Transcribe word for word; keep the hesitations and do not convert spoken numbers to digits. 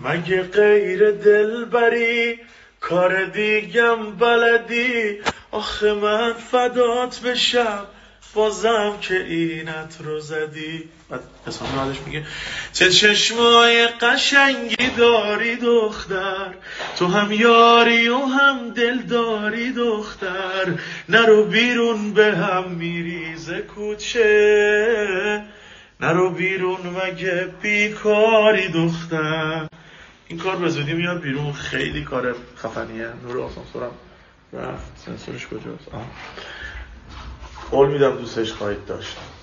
مگه غیر دلبری کار دیگم بلدی؟ آخه من فدات بشم بازم که اینت رو زدی. بعد اسم بعدش میگه چه چشمای قشنگی داری دختر، تو هم یاری و هم دل داری دختر، نرو بیرون به هم میریزه کوچه، نرو بیرون مگه بیکاری دختر. این کار به زودی میاد بیرون، خیلی کار خفنیه. نور آسانسورم رفت، سنسورش کجاست؟ آه. قول میدم دوستش خواهید داشت.